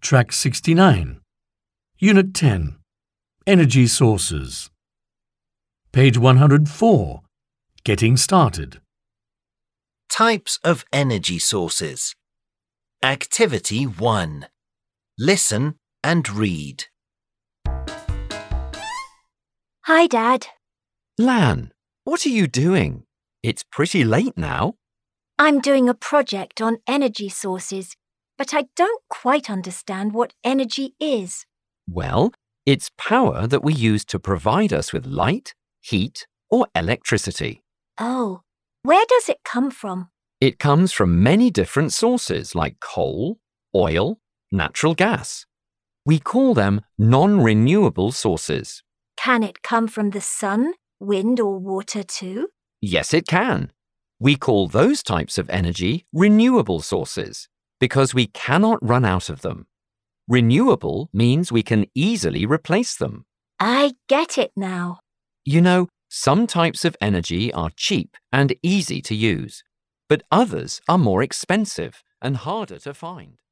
Track 69. Unit 10. Energy Sources. Page 104. Getting started. Types of energy sources. Activity 1. Listen and read. Hi, Dad. Lan, what are you doing? It's pretty late now. I'm doing a project on energy sources, but I don't quite understand what energy is. Well, it's power that we use to provide us with light, heat, or electricity. Oh, where does it come from? It comes from many different sources like coal, oil, natural gas. We call them non-renewable sources. Can it come from the sun, wind, or water too? Yes, it can. We call those types of energy renewable sources because we cannot run out of them. Renewable means we can easily replace them. I get it now. You know, some types of energy are cheap and easy to use, but others are more expensive and harder to find.